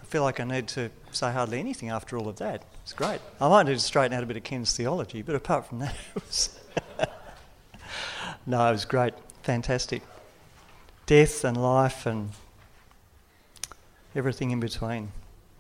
feel like I need to say hardly anything after all of that. It's great. I might need to straighten out a bit of Ken's theology, but apart from that, it was... No, it was great. Fantastic. Death and life and everything in between.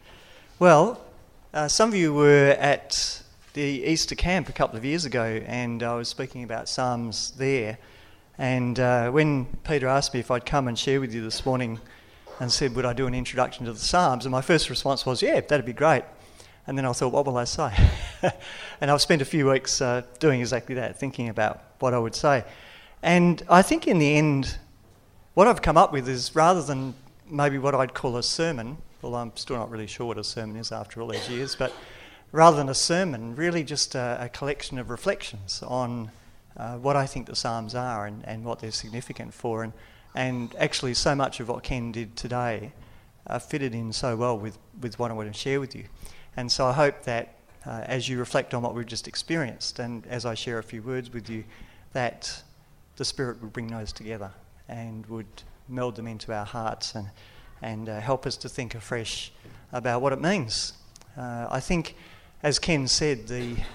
Well, some of you were at the Easter camp a couple of years ago, and I was speaking about Psalms there. And when Peter asked me if I'd come and share with you this morning and said, would I do an introduction to the Psalms? And my first response was, yeah, that'd be great. And then I thought, what will I say? And I've spent a few weeks doing exactly that, thinking about what I would say. And I think in the end, what I've come up with is, rather than maybe what I'd call a sermon, although I'm still not really sure what a sermon is after all these years, but rather than a sermon, really just a collection of reflections on what I think the Psalms are and what they're significant for. And actually so much of what Ken did today fitted in so well with what I want to share with you. And so I hope that as you reflect on what we've just experienced, and as I share a few words with you, that the Spirit would bring those together and would meld them into our hearts and help us to think afresh about what it means. I think, as Ken said,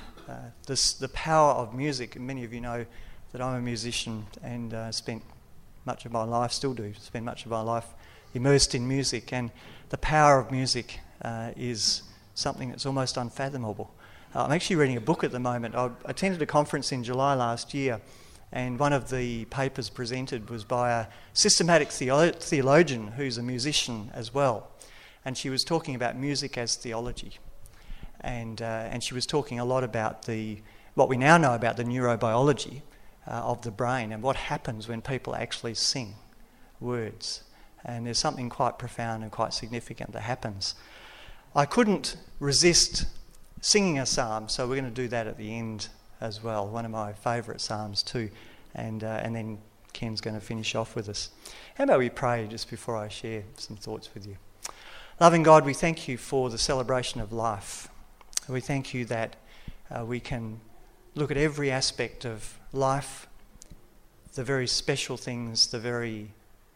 the power of music, and many of you know that I'm a musician and spent much of my life, still do, spend much of my life immersed in music, and the power of music is something that's almost unfathomable. I'm actually reading a book at the moment. I attended a conference in July last year, and one of the papers presented was by a systematic theologian who's a musician as well, and she was talking about music as theology. And she was talking a lot about what we now know about the neurobiology of the brain and what happens when people actually sing words. And there's something quite profound and quite significant that happens. I couldn't resist singing a psalm, so we're going to do that at the end as well, one of my favourite psalms too. And then Ken's going to finish off with us. How about we pray just before I share some thoughts with you? Loving God, we thank you for the celebration of life. We thank you that we can look at every aspect of life, the very special things, the very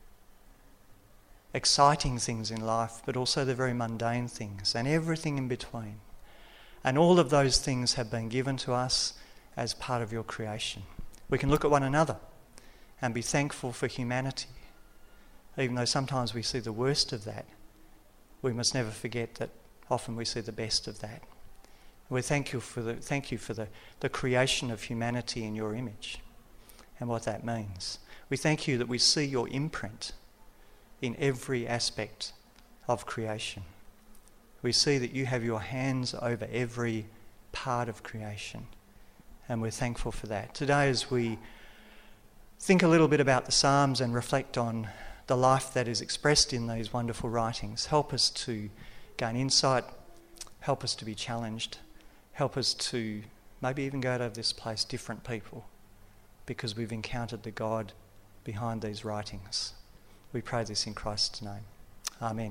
exciting things in life, but also the very mundane things and everything in between. And all of those things have been given to us as part of your creation. We can look at one another and be thankful for humanity. Even though sometimes we see the worst of that, we must never forget that often we see the best of that. We thank you for the creation of humanity in your image and what that means. We thank you that we see your imprint in every aspect of creation. We see that you have your hands over every part of creation, and we're thankful for that. Today, as we think a little bit about the Psalms and reflect on the life that is expressed in these wonderful writings, help us to gain insight, help us to be challenged, help us to maybe even go out of this place different people because we've encountered the God behind these writings. We pray this in Christ's name. Amen.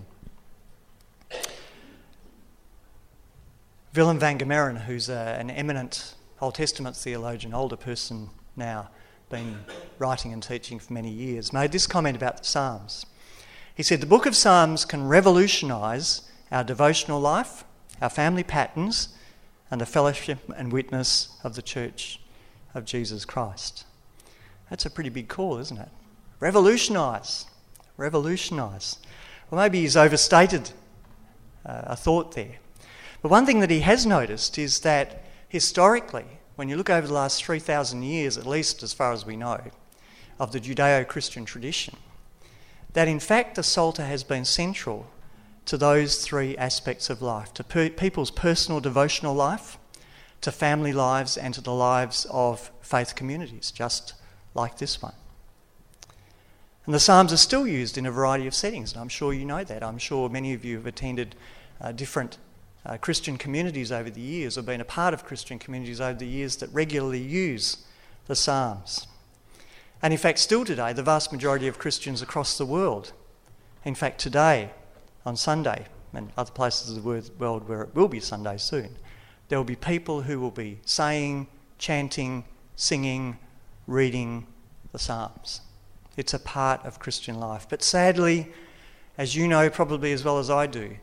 Willem van Gemeren, who's an eminent Old Testament theologian, older person now, been writing and teaching for many years, made this comment about the Psalms. He said, the book of Psalms can revolutionise our devotional life, our family patterns, and the fellowship and witness of the Church of Jesus Christ. That's a pretty big call, isn't it? Revolutionise. Revolutionise. Well, maybe he's overstated a thought there. But one thing that he has noticed is that historically, when you look over the last 3,000 years, at least as far as we know, of the Judeo-Christian tradition, that in fact the Psalter has been central to those three aspects of life, to people's personal devotional life, to family lives, and to the lives of faith communities, just like this one. And the Psalms are still used in a variety of settings, and I'm sure you know that. I'm sure many of you have attended different Christian communities over the years, or been a part of Christian communities over the years that regularly use the Psalms. And in fact, still today, the vast majority of Christians across the world, in fact today, on Sunday, and other places of the world where it will be Sunday soon, there will be people who will be saying, chanting, singing, reading the Psalms. It's a part of Christian life. But sadly, as you know probably as well as I do,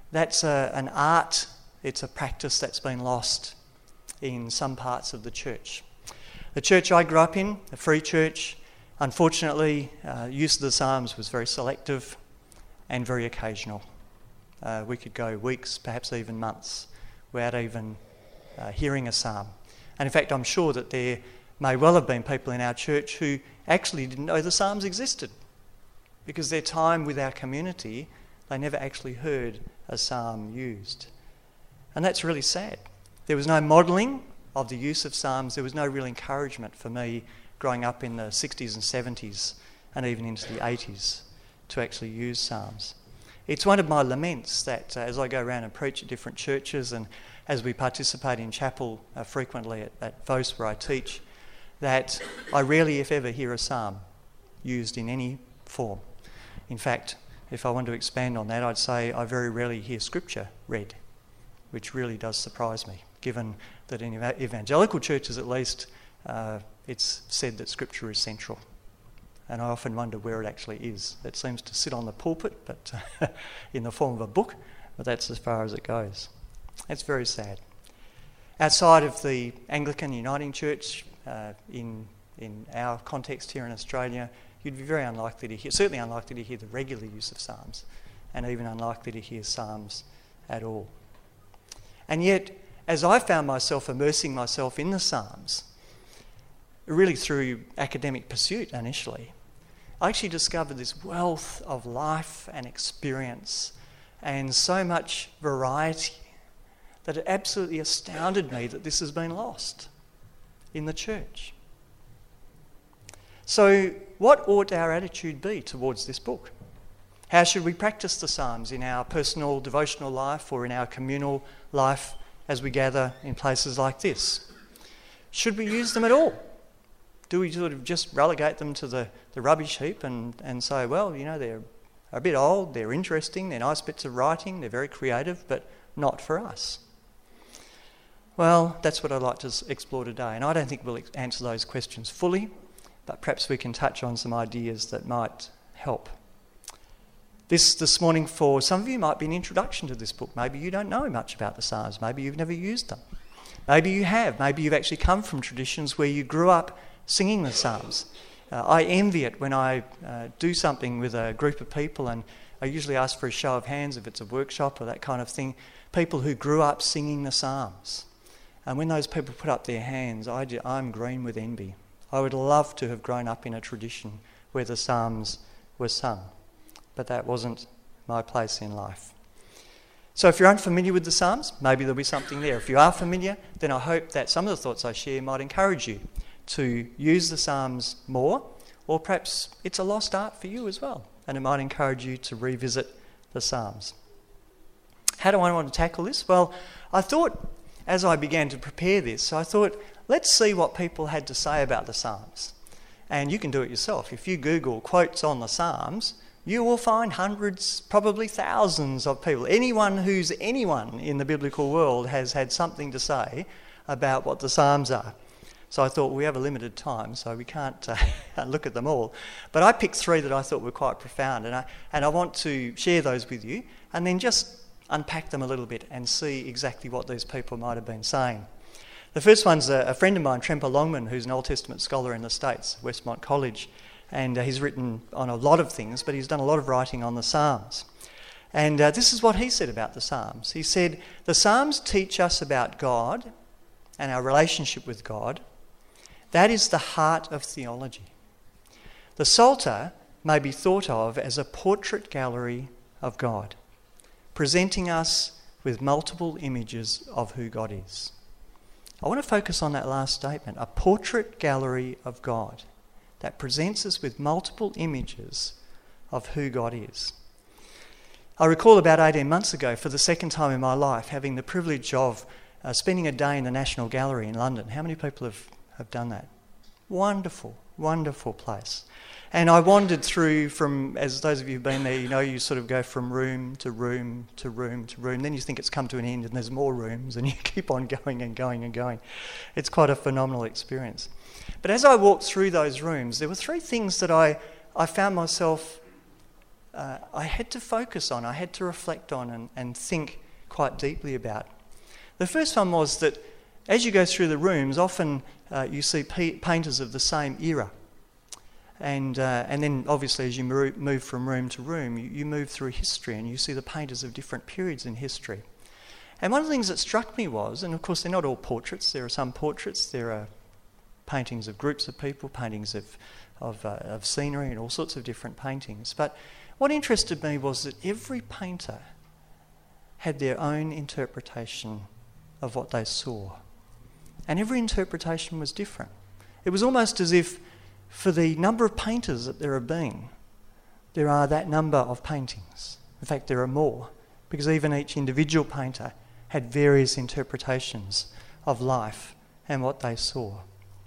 That's an art, it's a practice that's been lost in some parts of the church. The church I grew up in, a free church, unfortunately, use of the Psalms was very selective and very occasional. We could go weeks, perhaps even months, without even hearing a psalm. And in fact, I'm sure that there may well have been people in our church who actually didn't know the Psalms existed, because their time with our community, they never actually heard a psalm used. And that's really sad. There was no modelling of the use of psalms. There was no real encouragement for me growing up in the 60s and 70s and even into the 80s to actually use psalms. It's one of my laments that as I go around and preach at different churches and as we participate in chapel frequently at Vos where I teach, that I rarely, if ever, hear a psalm used in any form. In fact, if I want to expand on that, I'd say I very rarely hear scripture read, which really does surprise me, given that in evangelical churches at least, it's said that scripture is central. And I often wonder where it actually is. It seems to sit on the pulpit, but in the form of a book, but that's as far as it goes. It's very sad. Outside of the Anglican Uniting Church, in our context here in Australia, you'd be very unlikely to hear, certainly unlikely to hear the regular use of psalms, and even unlikely to hear psalms at all. And yet, as I found myself immersing myself in the psalms, really through academic pursuit initially, I actually discovered this wealth of life and experience and so much variety that it absolutely astounded me that this has been lost in the church. So what ought our attitude be towards this book? How should we practice the Psalms in our personal devotional life or in our communal life as we gather in places like this? Should we use them at all? Do we sort of just relegate them to the rubbish heap and say, well, you know, they're a bit old, they're interesting, they're nice bits of writing, they're very creative, but not for us? Well, that's what I'd like to explore today, and I don't think we'll answer those questions fully, but perhaps we can touch on some ideas that might help. This morning for some of you might be an introduction to this book. Maybe you don't know much about the Psalms. Maybe you've never used them. Maybe you have. Maybe you've actually come from traditions where you grew up singing the Psalms. I envy it when I do something with a group of people, and I usually ask for a show of hands if it's a workshop or that kind of thing, people who grew up singing the Psalms. And when those people put up their hands, I'm green with envy. I would love to have grown up in a tradition where the Psalms were sung, but that wasn't my place in life. So if you're unfamiliar with the Psalms, maybe there'll be something there. If you are familiar, then I hope that some of the thoughts I share might encourage you to use the Psalms more, or perhaps it's a lost art for you as well, and it might encourage you to revisit the Psalms. How do I want to tackle this? Well, I thought, as I began to prepare this, I thought, let's see what people had to say about the Psalms. And you can do it yourself. If you Google quotes on the Psalms, you will find hundreds, probably thousands of people. Anyone who's anyone in the biblical world has had something to say about what the Psalms are. So I thought, we have a limited time, so we can't look at them all. But I picked three that I thought were quite profound, and I want to share those with you, and then just unpack them a little bit and see exactly what these people might have been saying. The first one's a friend of mine, Tremper Longman, who's an Old Testament scholar in the States, Westmont College, and he's written on a lot of things, but he's done a lot of writing on the Psalms. And this is what he said about the Psalms. He said, the Psalms teach us about God and our relationship with God. That is the heart of theology. The Psalter may be thought of as a portrait gallery of God, presenting us with multiple images of who God is. I want to focus on that last statement, a portrait gallery of God that presents us with multiple images of who God is. I recall about 18 months ago, for the second time in my life, having the privilege of spending a day in the National Gallery in London. How many people have done that? Wonderful, wonderful place. And I wandered through from, as those of you who've been there, you know, you sort of go from room to room to room to room. Then you think it's come to an end and there's more rooms and you keep on going and going and going. It's quite a phenomenal experience. But as I walked through those rooms, there were three things that I found myself I had to focus on, I had to reflect on and think quite deeply about. The first one was that as you go through the rooms, often you see painters of the same era. And then obviously as you move from room to room, you move through history and you see the painters of different periods in history. And one of the things that struck me was, and of course they're not all portraits, there are some portraits, there are paintings of groups of people, paintings of scenery and all sorts of different paintings. But what interested me was that every painter had their own interpretation of what they saw. And every interpretation was different. It was almost as if for the number of painters that there have been, there are that number of paintings. In fact, there are more, because even each individual painter had various interpretations of life and what they saw.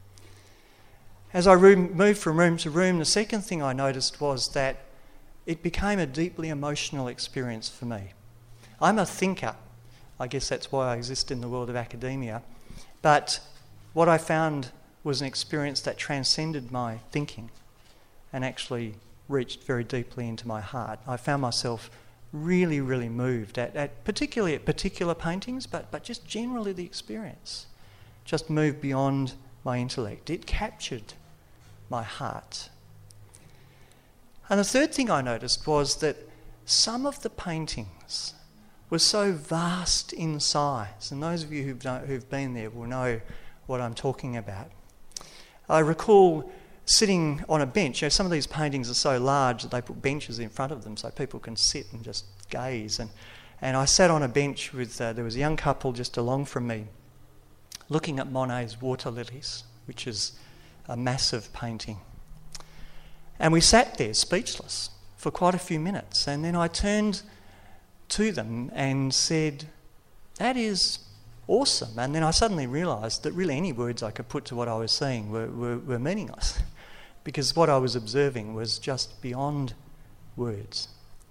As I moved from room to room, the second thing I noticed was that it became a deeply emotional experience for me. I'm a thinker. I guess that's why I exist in the world of academia. But what I found was an experience that transcended my thinking and actually reached very deeply into my heart. I found myself really, really moved particularly at particular paintings, but just generally the experience just moved beyond my intellect. It captured my heart. And the third thing I noticed was that some of the paintings were so vast in size, and those of you who've been there will know what I'm talking about. I recall sitting on a bench. Some of these paintings are so large that they put benches in front of them so people can sit and just gaze. And I sat on a bench with, there was a young couple just along from me, looking at Monet's Water Lilies, which is a massive painting. And we sat there speechless for quite a few minutes. And then I turned to them and said, "That is awesome." And then I suddenly realised that really any words I could put to what I was seeing were meaningless, because what I was observing was just beyond words.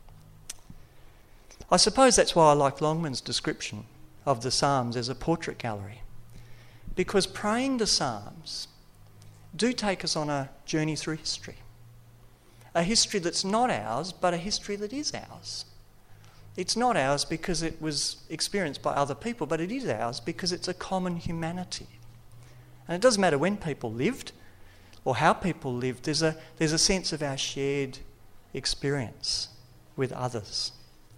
I suppose that's why I like Longman's description of the Psalms as a portrait gallery, because praying the Psalms do take us on a journey through history. A history that's not ours, but a history that is ours. It's not ours because it was experienced by other people, but it is ours because it's a common humanity. And it doesn't matter when people lived or how people lived, there's a sense of our shared experience with others.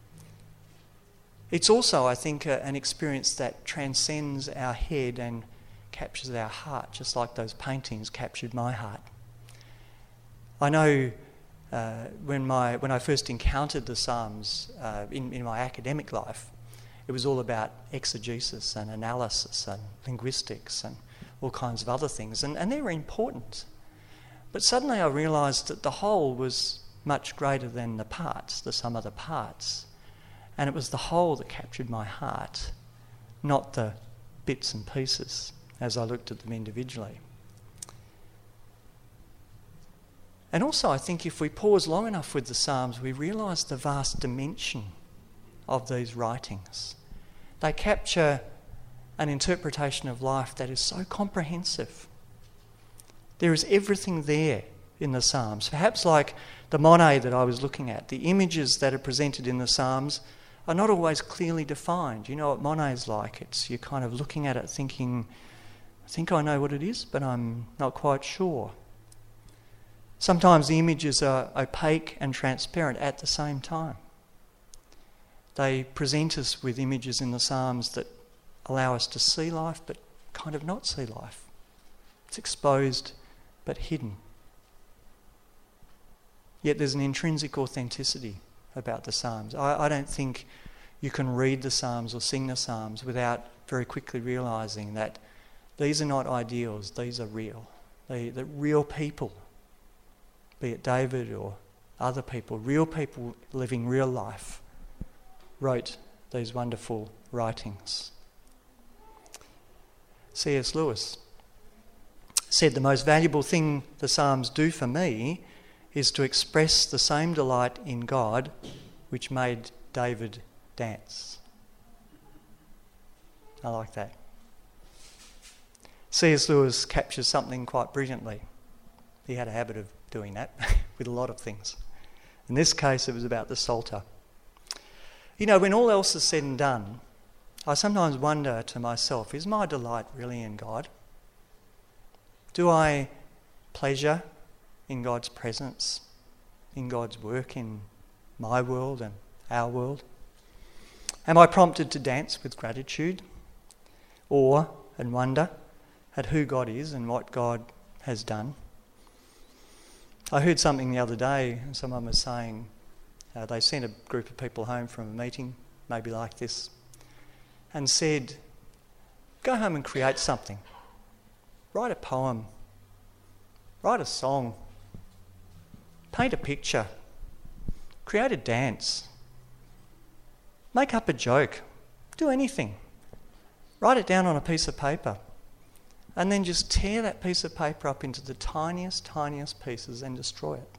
It's also, I think, an experience that transcends our head and captures our heart, just like those paintings captured my heart. I know when I first encountered the Psalms in my academic life, it was all about exegesis and analysis and linguistics and all kinds of other things, and they were important. But suddenly I realised that the whole was much greater than the parts, the sum of the parts. And it was the whole that captured my heart, not the bits and pieces as I looked at them individually. And also I think if we pause long enough with the Psalms, we realise the vast dimension of these writings. They capture an interpretation of life that is so comprehensive. There is everything there in the Psalms. Perhaps like the Monet that I was looking at, the images that are presented in the Psalms are not always clearly defined. You know what Monet is like. You're kind of looking at it thinking, I think I know what it is, but I'm not quite sure. Sometimes the images are opaque and transparent at the same time. They present us with images in the Psalms that allow us to see life but kind of not see life. It's exposed but hidden. Yet there's an intrinsic authenticity about the Psalms. I don't think you can read the Psalms or sing the Psalms without very quickly realising that these are not ideals, these are real. The real people, be it David or other people, real people living real life, wrote these wonderful writings. C.S. Lewis said, "The most valuable thing the Psalms do for me is to express the same delight in God which made David dance." I like that. C.S. Lewis captures something quite brilliantly. He had a habit of doing that with a lot of things. In this case, it was about the Psalter. You know, when all else is said and done, I sometimes wonder to myself, is my delight really in God? Do I pleasure in God's presence, in God's work in my world and our world? Am I prompted to dance with gratitude, awe and wonder at who God is and what God has done? I heard something the other day, someone was saying they sent a group of people home from a meeting, maybe like this, and said, go home and create something. Write a poem, write a song, paint a picture, create a dance, make up a joke, do anything. Write it down on a piece of paper and then just tear that piece of paper up into the tiniest pieces and destroy it.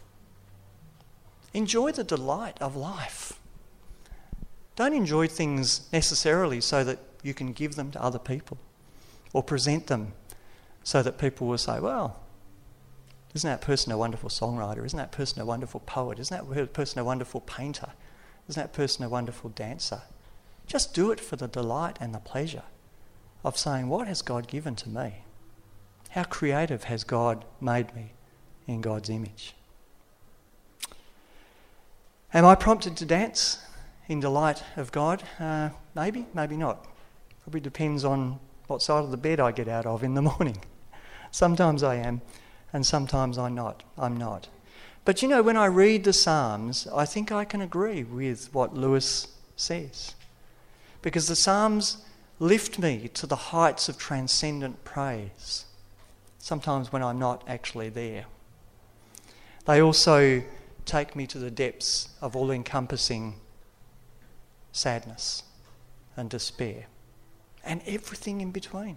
Enjoy the delight of life. Don't enjoy things necessarily so that you can give them to other people or present them so that people will say, well, isn't that person a wonderful songwriter? Isn't that person a wonderful poet? Isn't that person a wonderful painter? Isn't that person a wonderful dancer? Just do it for the delight and the pleasure of saying, what has God given to me? How creative has God made me in God's image? Am I prompted to dance in delight of God? Maybe, maybe not. Probably depends on what side of the bed I get out of in the morning. Sometimes I am, and sometimes I'm not. But you know, when I read the Psalms, I think I can agree with what Lewis says. Because the Psalms lift me to the heights of transcendent praise, sometimes when I'm not actually there. They also take me to the depths of all-encompassing sadness and despair, and everything in between.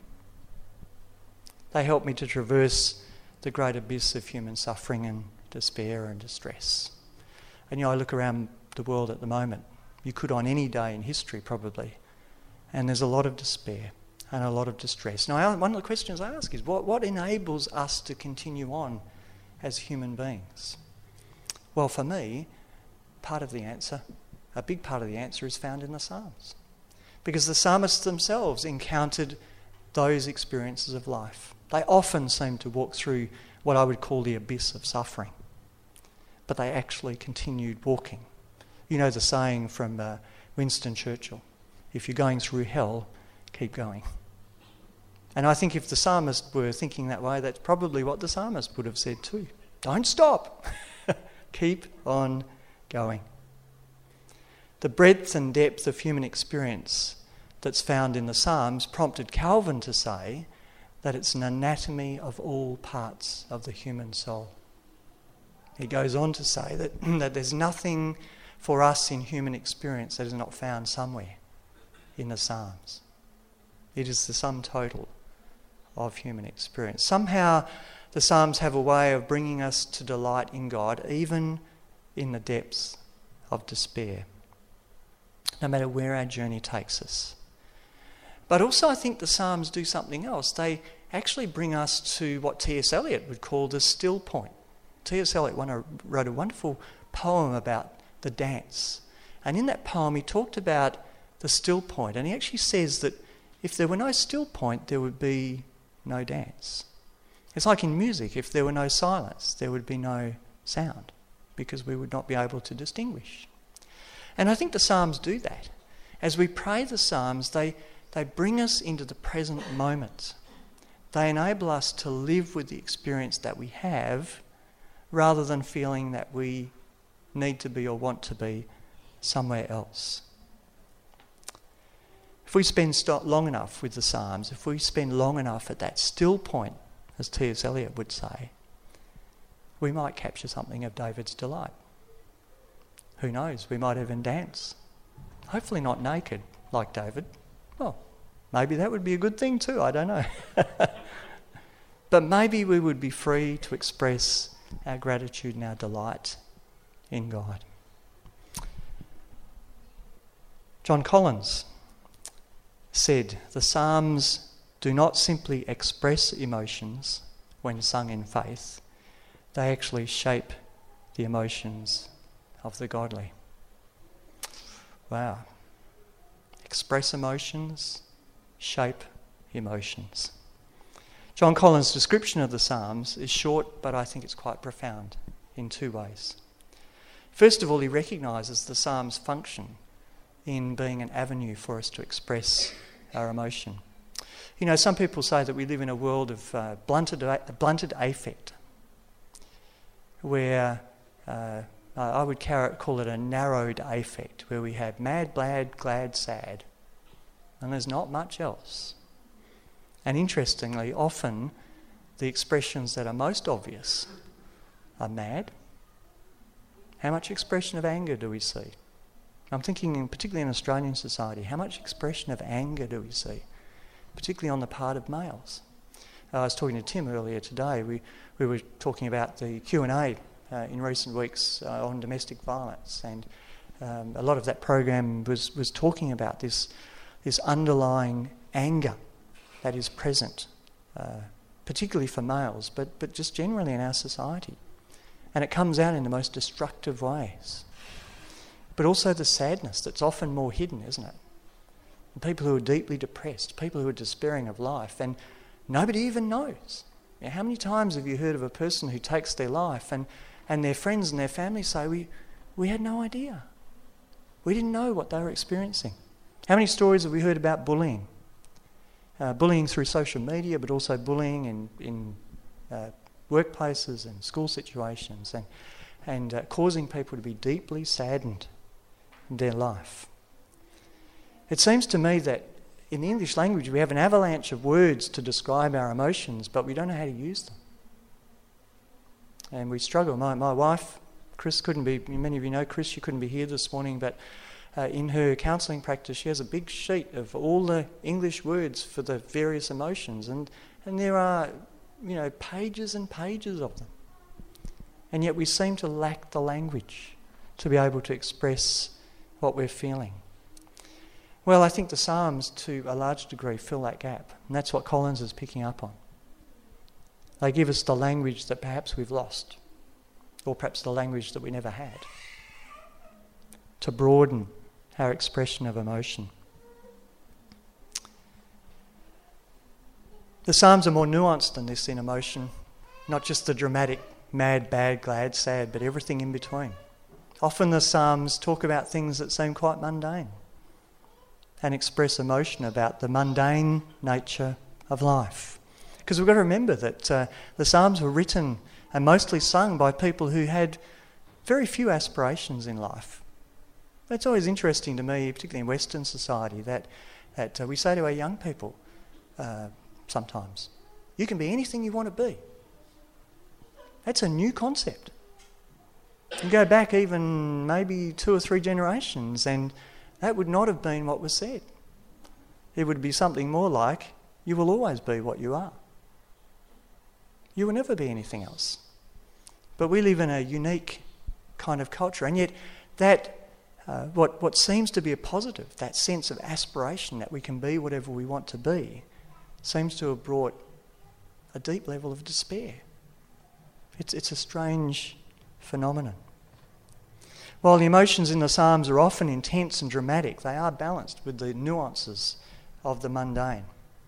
They help me to traverse the great abyss of human suffering and despair and distress. And you know, I look around the world at the moment, you could on any day in history probably, and there's a lot of despair and a lot of distress. Now, one of the questions I ask is, what enables us to continue on as human beings? Well, for me, part of the answer, a big part of the answer is found in the Psalms. Because the psalmists themselves encountered those experiences of life. They often seem to walk through what I would call the abyss of suffering. But they actually continued walking. You know the saying from Winston Churchill, if you're going through hell, keep going. And I think if the psalmist were thinking that way, that's probably what the psalmist would have said too. Don't stop. Keep on going. The breadth and depth of human experience that's found in the Psalms prompted Calvin to say that it's an anatomy of all parts of the human soul. He goes on to say that there's nothing for us in human experience that is not found somewhere in the Psalms. It is the sum total of human experience. Somehow the Psalms have a way of bringing us to delight in God, even in the depths of despair, no matter where our journey takes us. But also I think the Psalms do something else. They actually bring us to what T.S. Eliot would call the still point. T.S. Eliot wrote a wonderful poem about the dance. And in that poem he talked about the still point. And he actually says that if there were no still point, there would be no dance. It's like in music, if there were no silence, there would be no sound, because we would not be able to distinguish. And I think the Psalms do that. As we pray the Psalms, they bring us into the present moment. They enable us to live with the experience that we have, rather than feeling that we need to be or want to be somewhere else. If we spend long enough with the Psalms, if we spend long enough at that still point, as T.S. Eliot would say, we might capture something of David's delight. Who knows, we might even dance. Hopefully not naked like David. Well, maybe that would be a good thing too, I don't know. But maybe we would be free to express our gratitude and our delight in God. John Collins said, the Psalms do not simply express emotions when sung in faith, they actually shape the emotions of the godly. Wow. Express emotions, shape emotions. John Collins' description of the Psalms is short, but I think it's quite profound in two ways. First of all, he recognises the Psalms' function in being an avenue for us to express our emotion. You know, some people say that we live in a world of blunted affect, where I would call it a narrowed affect, where we have mad, glad, sad, and there's not much else. And interestingly, often the expressions that are most obvious are mad. How much expression of anger do we see? I'm thinking particularly in Australian society, how much expression of anger do we see? Particularly on the part of males. I was talking to Tim earlier today. We were talking about the Q&A in recent weeks on domestic violence, and a lot of that program was talking about this underlying anger that is present, particularly for males, but just generally in our society. And it comes out in the most destructive ways. But also the sadness that's often more hidden, isn't it? People who are deeply depressed, people who are despairing of life, and nobody even knows. You know, how many times have you heard of a person who takes their life and their friends and their family say, we had no idea. We didn't know what they were experiencing. How many stories have we heard about bullying? Bullying through social media, but also bullying in workplaces and school situations, and causing people to be deeply saddened in their life. It seems to me that in the English language we have an avalanche of words to describe our emotions, but we don't know how to use them. And we struggle. My wife, Chris, couldn't be, many of you know Chris, she couldn't be here this morning, but in her counselling practice she has a big sheet of all the English words for the various emotions, and there are, you know, pages and pages of them. And yet we seem to lack the language to be able to express what we're feeling. Well, I think the Psalms, to a large degree, fill that gap. And that's what Collins is picking up on. They give us the language that perhaps we've lost, or perhaps the language that we never had, to broaden our expression of emotion. The Psalms are more nuanced than this in emotion, not just the dramatic mad, bad, glad, sad, but everything in between. Often the Psalms talk about things that seem quite mundane and express emotion about the mundane nature of life. Because we've got to remember that the Psalms were written and mostly sung by people who had very few aspirations in life. It's always interesting to me, particularly in Western society, that we say to our young people sometimes, you can be anything you want to be. That's a new concept. You go back even maybe 2 or 3 generations and that would not have been what was said. It would be something more like, you will always be what you are. You will never be anything else. But we live in a unique kind of culture, and yet that what seems to be a positive, that sense of aspiration that we can be whatever we want to be, seems to have brought a deep level of despair. It's a strange phenomenon. While the emotions in the Psalms are often intense and dramatic, they are balanced with the nuances of the mundane.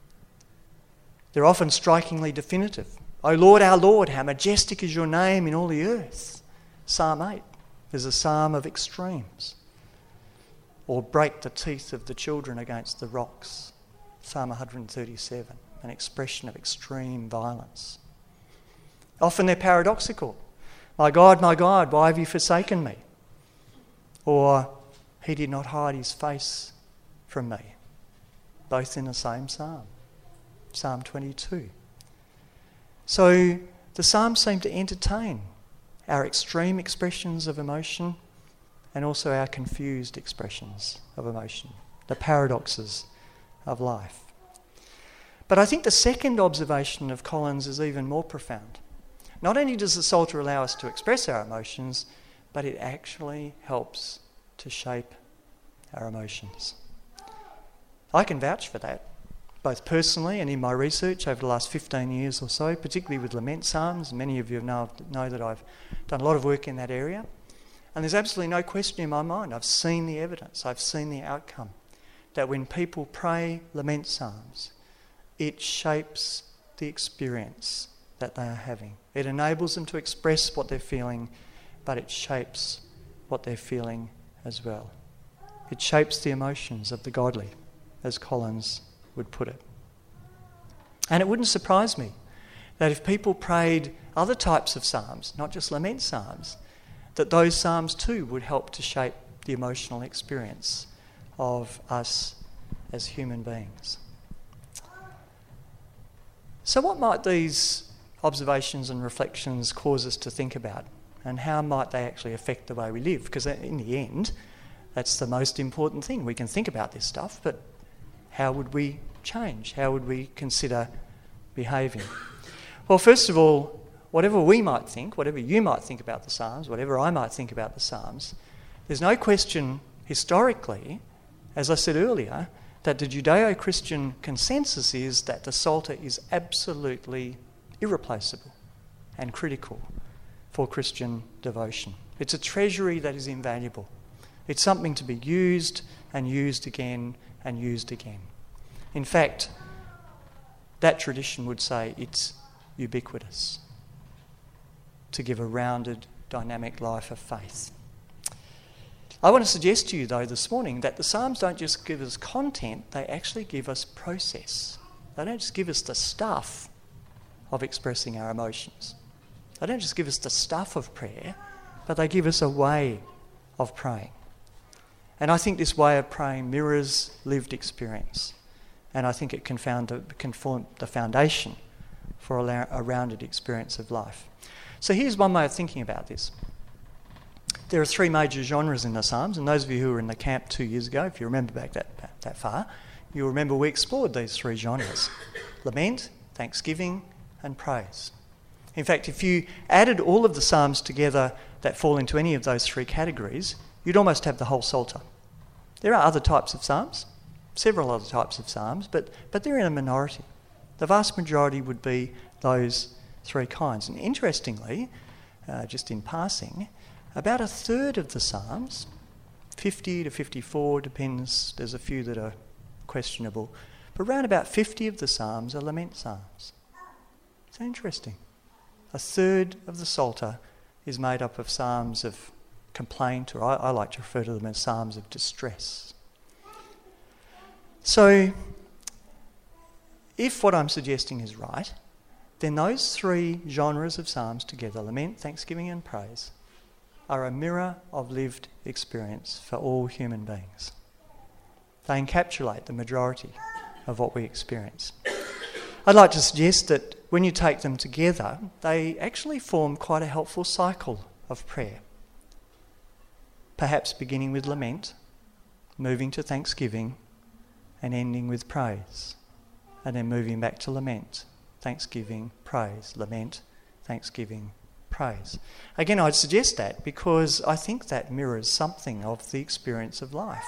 They're often strikingly definitive. O Lord, our Lord, how majestic is your name in all the earth. Psalm 8 is a psalm of extremes. Or break the teeth of the children against the rocks. Psalm 137, an expression of extreme violence. Often they're paradoxical. My God, why have you forsaken me? Or, he did not hide his face from me. Both in the same psalm, Psalm 22. So the Psalms seem to entertain our extreme expressions of emotion and also our confused expressions of emotion, the paradoxes of life. But I think the second observation of Collins is even more profound. Not only does the Psalter allow us to express our emotions, but it actually helps to shape our emotions. I can vouch for that, both personally and in my research over the last 15 years or so, particularly with lament psalms. Many of you know that I've done a lot of work in that area. And there's absolutely no question in my mind. I've seen the evidence. I've seen the outcome. That when people pray lament psalms, it shapes the experience that they are having. It enables them to express what they're feeling, but it shapes what they're feeling as well. It shapes the emotions of the godly, as Collins would put it. And it wouldn't surprise me that if people prayed other types of psalms, not just lament psalms, that those psalms too would help to shape the emotional experience of us as human beings. So what might these observations and reflections cause us to think about, and how might they actually affect the way we live? Because in the end, that's the most important thing. We can think about this stuff, but how would we change? How would we consider behaving? Well, first of all, whatever we might think, whatever you might think about the Psalms, whatever I might think about the Psalms, there's no question historically, as I said earlier, that the Judeo-Christian consensus is that the Psalter is absolutely irreplaceable and critical for Christian devotion. It's a treasury that is invaluable. It's something to be used and used again and used again. In fact, that tradition would say it's ubiquitous to give a rounded, dynamic life of faith. I want to suggest to you, though, this morning that the Psalms don't just give us content, they actually give us process. They don't just give us the stuff of expressing our emotions. They don't just give us the stuff of prayer, but they give us a way of praying. And I think this way of praying mirrors lived experience. And I think it can form the foundation for a rounded experience of life. So here's one way of thinking about this. There are three major genres in the Psalms, and those of you who were in the camp 2 years ago, if you remember back that far, you'll remember we explored these three genres: lament, thanksgiving, and praise. In fact, if you added all of the Psalms together that fall into any of those three categories, you'd almost have the whole Psalter. There are other types of Psalms, several other types of Psalms, but they're in a minority. The vast majority would be those three kinds. And interestingly, just in passing, about a third of the Psalms, 50 to 54, depends, there's a few that are questionable, but around about 50 of the Psalms are lament psalms. It's interesting. A third of the Psalter is made up of psalms of complaint, or I like to refer to them as psalms of distress. So, if what I'm suggesting is right, then those three genres of psalms together, lament, thanksgiving and praise, are a mirror of lived experience for all human beings. They encapsulate the majority of what we experience. I'd like to suggest that when you take them together, they actually form quite a helpful cycle of prayer. Perhaps beginning with lament, moving to thanksgiving, and ending with praise. And then moving back to lament, thanksgiving, praise, lament, thanksgiving, praise. Again, I'd suggest that because I think that mirrors something of the experience of life.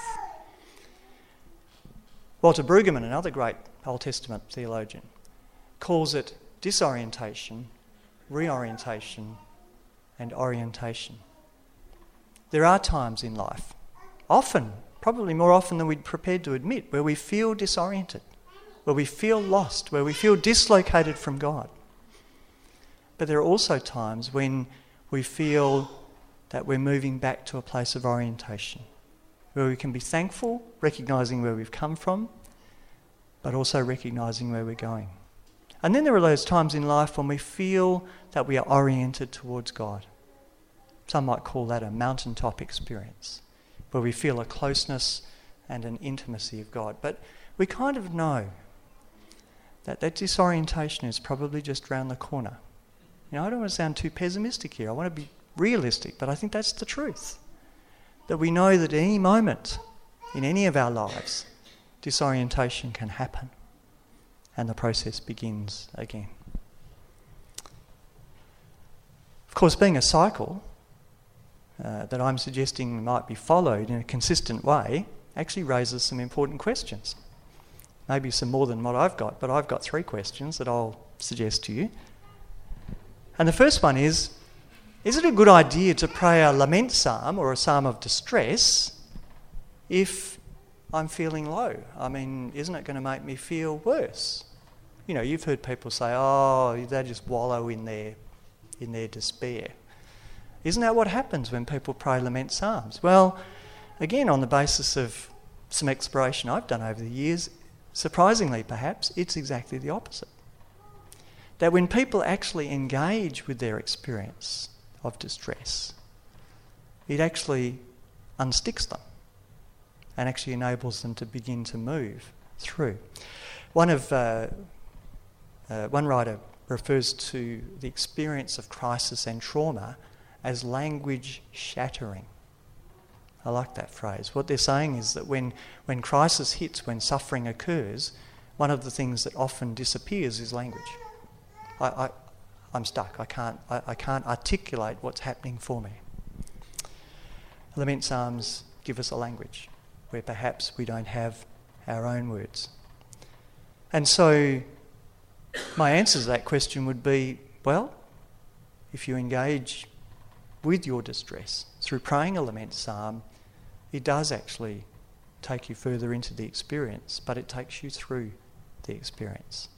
Walter Brueggemann, another great Old Testament theologian, calls it disorientation, reorientation, and orientation. There are times in life, often, probably more often than we'd prepared to admit, where we feel disoriented, where we feel lost, where we feel dislocated from God. But there are also times when we feel that we're moving back to a place of orientation, where we can be thankful, recognising where we've come from, but also recognising where we're going. And then there are those times in life when we feel that we are oriented towards God. Some might call that a mountaintop experience, where we feel a closeness and an intimacy of God. But we kind of know that disorientation is probably just round the corner. You know, I don't want to sound too pessimistic here. I want to be realistic, but I think that's the truth. That we know that at any moment in any of our lives, disorientation can happen and the process begins again. Of course, being a cycle that I'm suggesting might be followed in a consistent way actually raises some important questions. Maybe some more than what I've got, but I've got 3 questions that I'll suggest to you. And the first one is Is it a good idea to pray a lament psalm or a psalm of distress if I'm feeling low? I mean, isn't it going to make me feel worse? You know, you've heard people say, oh, they just wallow in their despair. Isn't that what happens when people pray lament psalms? Well, again, on the basis of some exploration I've done over the years, surprisingly perhaps, it's exactly the opposite. That when people actually engage with their experience of distress, it actually unsticks them and actually enables them to begin to move through. One writer refers to the experience of crisis and trauma as language shattering. I like that phrase. What they're saying is that when crisis hits, when suffering occurs, one of the things that often disappears is language. I'm stuck. I can't articulate what's happening for me. Lament psalms give us a language where perhaps we don't have our own words. And so my answer to that question would be, well, if you engage with your distress through praying a lament psalm, it does actually take you further into the experience, but it takes you through the experience.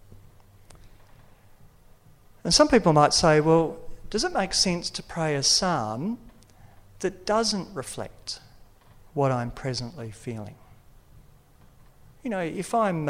And some people might say, well, does it make sense to pray a psalm that doesn't reflect what I'm presently feeling? You know, if I'm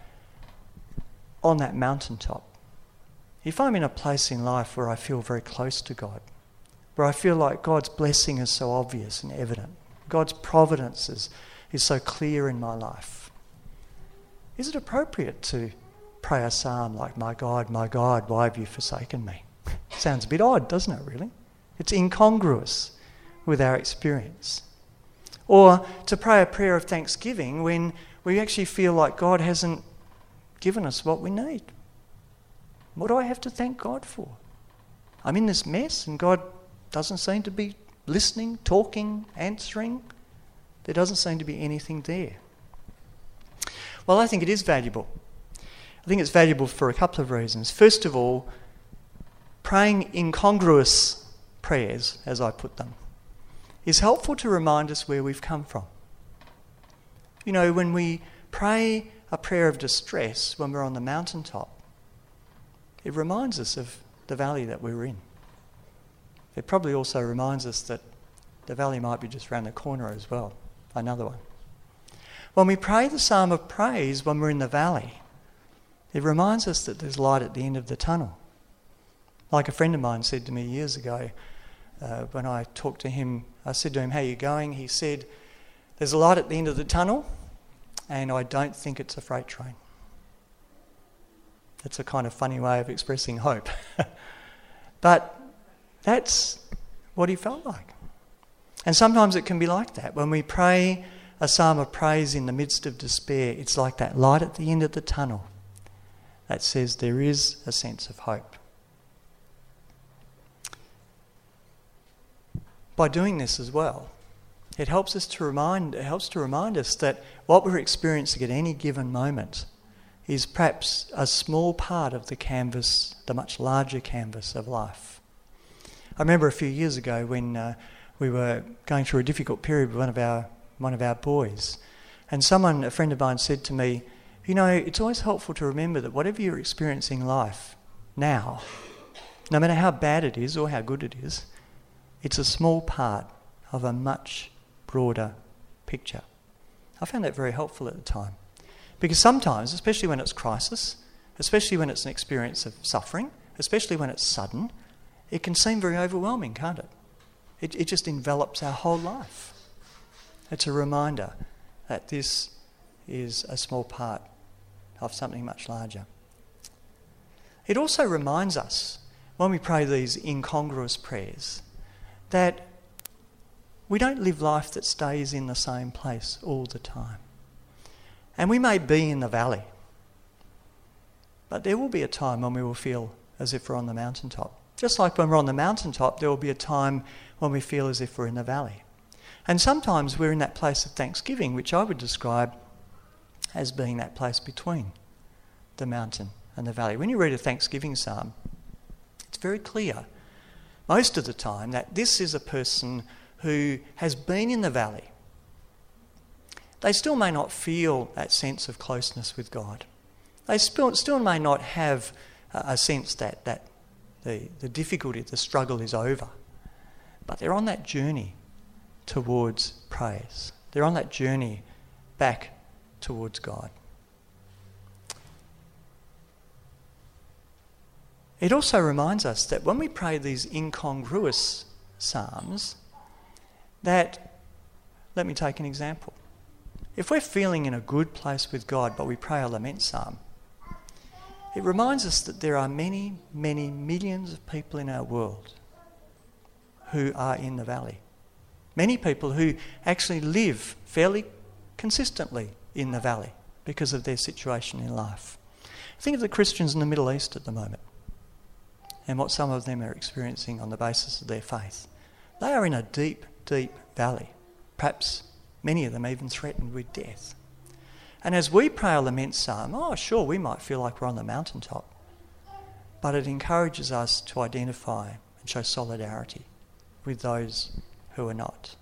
on that mountaintop, if I'm in a place in life where I feel very close to God, where I feel like God's blessing is so obvious and evident, God's providence is so clear in my life, is it appropriate to pray a psalm like, my God, why have you forsaken me? Sounds a bit odd, doesn't it, really? It's incongruous with our experience. Or to pray a prayer of thanksgiving when we actually feel like God hasn't given us what we need. What do I have to thank God for? I'm in this mess and God doesn't seem to be listening, talking, answering. There doesn't seem to be anything there. Well, I think it is valuable. I think it's valuable for a couple of reasons. First of all, praying incongruous prayers, as I put them, is helpful to remind us where we've come from. You know, when we pray a prayer of distress when we're on the mountaintop, it reminds us of the valley that we're in. It probably also reminds us that the valley might be just around the corner as well, another one. When we pray the psalm of praise when we're in the valley, it reminds us that there's light at the end of the tunnel. Like a friend of mine said to me years ago, when I talked to him, I said to him, how are you going? He said, there's a light at the end of the tunnel and I don't think it's a freight train. That's a kind of funny way of expressing hope. But that's what he felt like. And sometimes it can be like that. When we pray a psalm of praise in the midst of despair, it's like that light at the end of the tunnel that says there is a sense of hope. By doing this as well, it helps to remind us that what we're experiencing at any given moment is perhaps a small part of the canvas, the much larger canvas of life. I remember a few years ago when we were going through a difficult period with one of our boys, and a friend of mine said to me, you know, it's always helpful to remember that whatever you're experiencing in life now, no matter how bad it is or how good it is, it's a small part of a much broader picture. I found that very helpful at the time. Because sometimes, especially when it's crisis, especially when it's an experience of suffering, especially when it's sudden, it can seem very overwhelming, can't it? It just envelops our whole life. It's a reminder that this is a small part of something much larger. It also reminds us, when we pray these incongruous prayers, that we don't live life that stays in the same place all the time. And we may be in the valley, but there will be a time when we will feel as if we're on the mountaintop. Just like when we're on the mountaintop, there will be a time when we feel as if we're in the valley. And sometimes we're in that place of thanksgiving, which I would describe as being that place between the mountain and the valley. When you read a Thanksgiving psalm, it's very clear. most of the time, that this is a person who has been in the valley. They still may not feel that sense of closeness with God. They still may not have a sense that the difficulty, the struggle is over. But they're on that journey towards praise. They're on that journey back towards God. It also reminds us that when we pray these incongruous psalms, that, let me take an example. If we're feeling in a good place with God, but we pray a lament psalm, it reminds us that there are many, many millions of people in our world who are in the valley. Many people who actually live fairly consistently in the valley because of their situation in life. Think of the Christians in the Middle East at the moment and what some of them are experiencing on the basis of their faith. They are in a deep, deep valley, perhaps many of them even threatened with death. And as we pray a lament psalm, sure, we might feel like we're on the mountaintop, but it encourages us to identify and show solidarity with those who are not.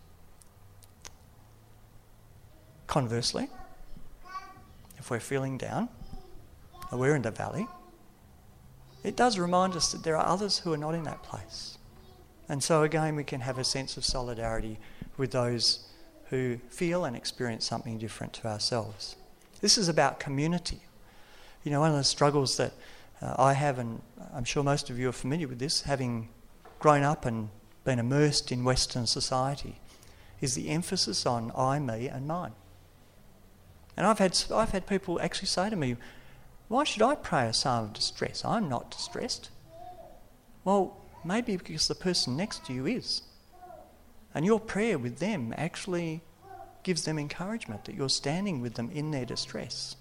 Conversely, if we're feeling down, or we're in the valley, it does remind us that there are others who are not in that place. And so again, we can have a sense of solidarity with those who feel and experience something different to ourselves. This is about community. You know, one of the struggles that I have, and I'm sure most of you are familiar with this, having grown up and been immersed in Western society, is the emphasis on I, me and mine. And I've had people actually say to me, why should I pray a psalm of distress? I'm not distressed. Well, maybe because the person next to you is. And your prayer with them actually gives them encouragement that you're standing with them in their distress.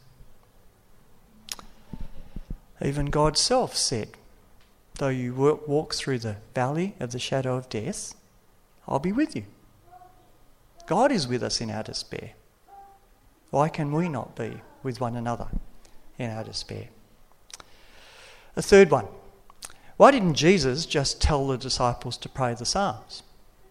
Even God's self said, though you walk through the valley of the shadow of death, I'll be with you. God is with us in our despair. Why can we not be with one another in our despair? A third one. Why didn't Jesus just tell the disciples to pray the Psalms?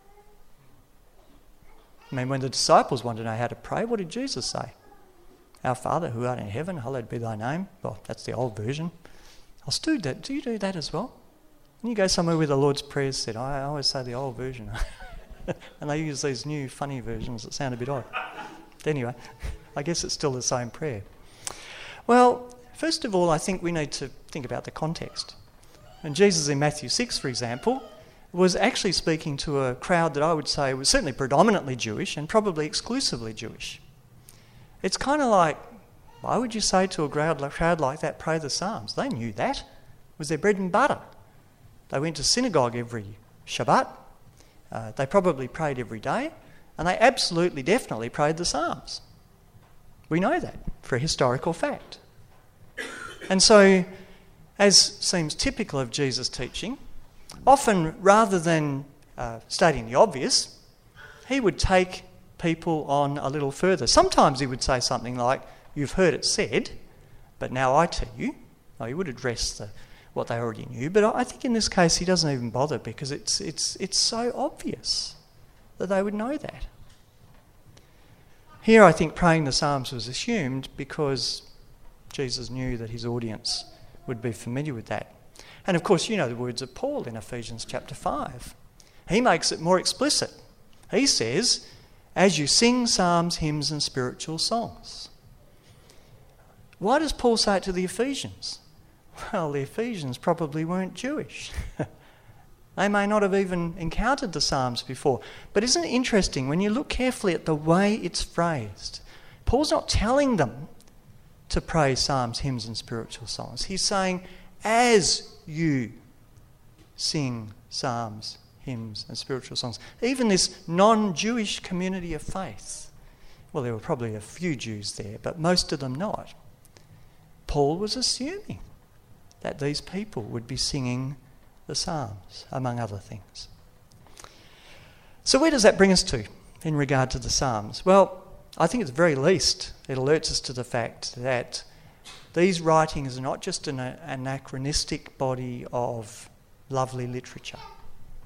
I mean, when the disciples wanted to know how to pray, what did Jesus say? Our Father who art in heaven, hallowed be thy name. Well, that's the old version. I'll still do that. Do you do that as well? When you go somewhere where the Lord's Prayer said, I always say the old version. And they use these new funny versions that sound a bit odd. Anyway, I guess it's still the same prayer. Well, first of all, I think we need to think about the context. And Jesus in Matthew 6, for example, was actually speaking to a crowd that I would say was certainly predominantly Jewish and probably exclusively Jewish. It's kind of like, why would you say to a crowd like that, pray the Psalms? They knew that. It was their bread and butter. They went to synagogue every Shabbat. They probably prayed every day. And they absolutely, definitely prayed the Psalms. We know that for a historical fact. And so, as seems typical of Jesus' teaching, often rather than stating the obvious, he would take people on a little further. Sometimes he would say something like, you've heard it said, but now I tell you. Oh, he would address what they already knew, but I think in this case he doesn't even bother because it's so obvious that they would know that. Here I think praying the Psalms was assumed because Jesus knew that his audience would be familiar with that. And of course, you know the words of Paul in Ephesians chapter 5. He makes it more explicit. He says, as you sing psalms, hymns and spiritual songs. Why does Paul say it to the Ephesians? Well, the Ephesians probably weren't Jewish. They may not have even encountered the Psalms before. But isn't it interesting when you look carefully at the way it's phrased? Paul's not telling them to pray psalms, hymns and spiritual songs. He's saying, as you sing psalms, hymns and spiritual songs. Even this non-Jewish community of faith. Well, there were probably a few Jews there, but most of them not. Paul was assuming that these people would be singing the Psalms, among other things. So where does that bring us to in regard to the Psalms? Well, I think at the very least it alerts us to the fact that these writings are not just an anachronistic body of lovely literature.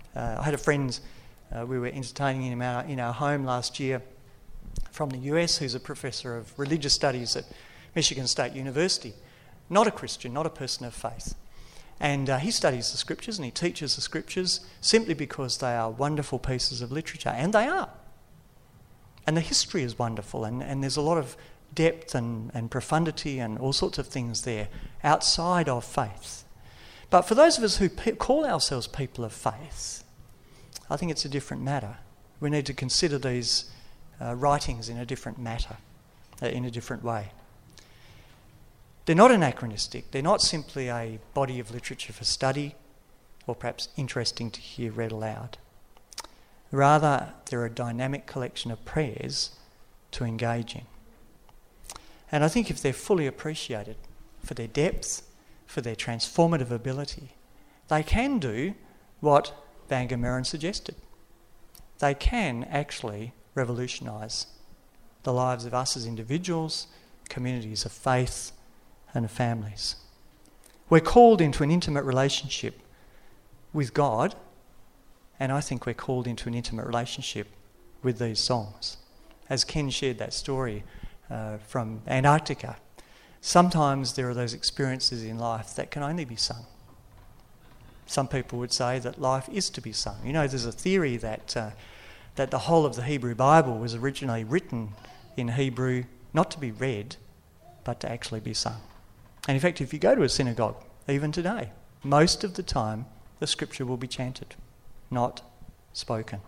I had a friend, we were entertaining him in our home last year from the US, who's a professor of religious studies at Michigan State University. Not a Christian, not a person of faith. And he studies the scriptures and he teaches the scriptures simply because they are wonderful pieces of literature, and they are. And the history is wonderful, and there's a lot of depth and profundity and all sorts of things there outside of faith. But for those of us who call ourselves people of faith, I think it's a different matter. We need to consider these writings in a different matter, in a different way. They're not anachronistic. They're not simply a body of literature for study or perhaps interesting to hear read aloud. Rather, they're a dynamic collection of prayers to engage in. And I think if they're fully appreciated for their depth, for their transformative ability, they can do what Bangor Merrin suggested. They can actually revolutionise the lives of us as individuals, communities of faith, and families. We're called into an intimate relationship with God, and I think we're called into an intimate relationship with these songs. As Ken shared that story from Antarctica, sometimes there are those experiences in life that can only be sung. Some people would say that life is to be sung. You know, there's a theory that the whole of the Hebrew Bible was originally written in Hebrew, not to be read, but to actually be sung. And in fact, if you go to a synagogue, even today, most of the time the scripture will be chanted, not spoken.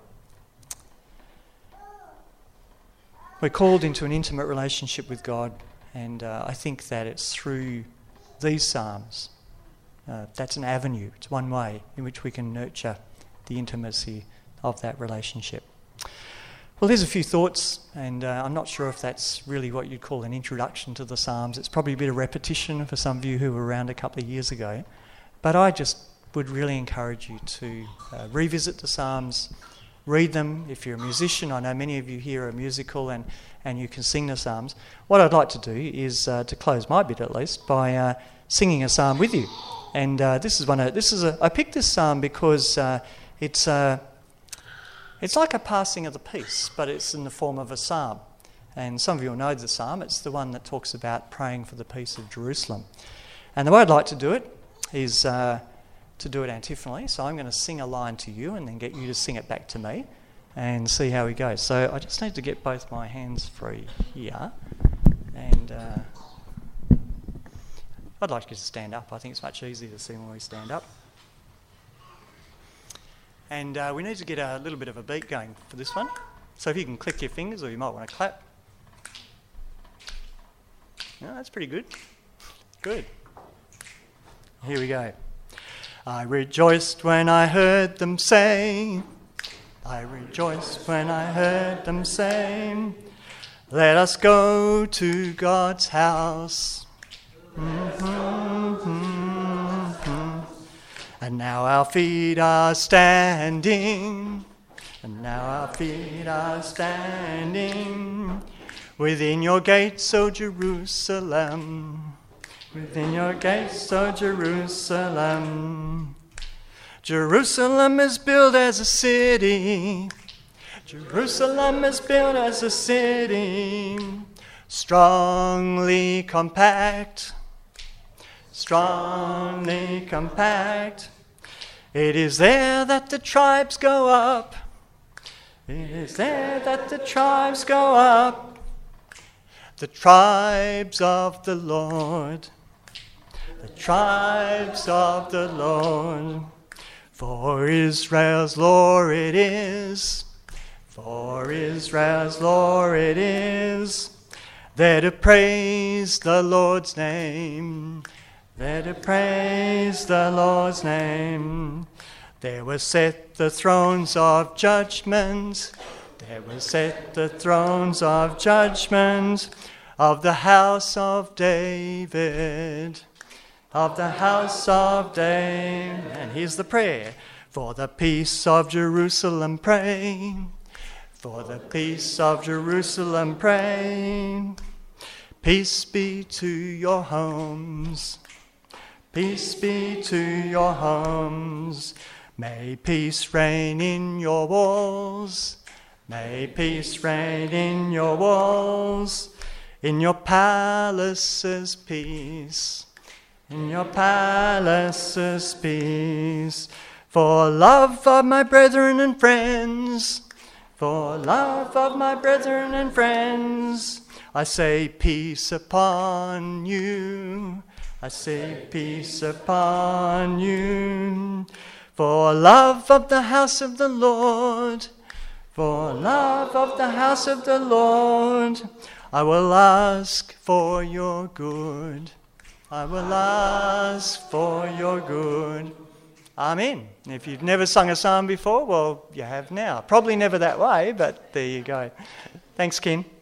We're called into an intimate relationship with God, and I think that it's through these psalms. That's an avenue, it's one way in which we can nurture the intimacy of that relationship. Well, there's a few thoughts, and I'm not sure if that's really what you'd call an introduction to the Psalms. It's probably a bit of repetition for some of you who were around a couple of years ago. But I just would really encourage you to revisit the Psalms, read them. If you're a musician, I know many of you here are musical and you can sing the Psalms. What I'd like to do is to close my bit at least by singing a psalm with you. And I picked this psalm because it's like a passing of the peace, but it's in the form of a psalm. And some of you will know the psalm. It's the one that talks about praying for the peace of Jerusalem. And the way I'd like to do it is to do it antiphonally. So I'm going to sing a line to you and then get you to sing it back to me and see how we go. So I just need to get both my hands free here. And I'd like you to stand up. I think it's much easier to sing when we stand up. And we need to get a little bit of a beat going for this one. So if you can click your fingers, or you might want to clap. No, that's pretty good. Good. Here we go. I rejoiced when I heard them say, I rejoiced when I heard them say, let us go to God's house. And now our feet are standing, and now our feet are standing within your gates, O Jerusalem, within your gates, O Jerusalem. Jerusalem is built as a city, Jerusalem is built as a city, strongly compact, strongly compact. It is there that the tribes go up. It is there that the tribes go up. The tribes of the Lord. The tribes of the Lord. For Israel's law it is. For Israel's law it is. There to praise the Lord's name. There to praise the Lord's name. There were set the thrones of judgment. There were set the thrones of judgment of the house of David. Of the house of David. And here's the prayer. For the peace of Jerusalem pray. For the peace of Jerusalem pray. Peace be to your homes. Peace be to your homes. May peace reign in your walls. May peace reign in your walls. In your palaces peace. In your palaces peace. For love of my brethren and friends. For love of my brethren and friends. I say peace upon you. I say peace upon you. For love of the house of the Lord. For love of the house of the Lord. I will ask for your good. I will ask for your good. Amen. If you've never sung a psalm before, well, you have now. Probably never that way, but there you go. Thanks, Ken.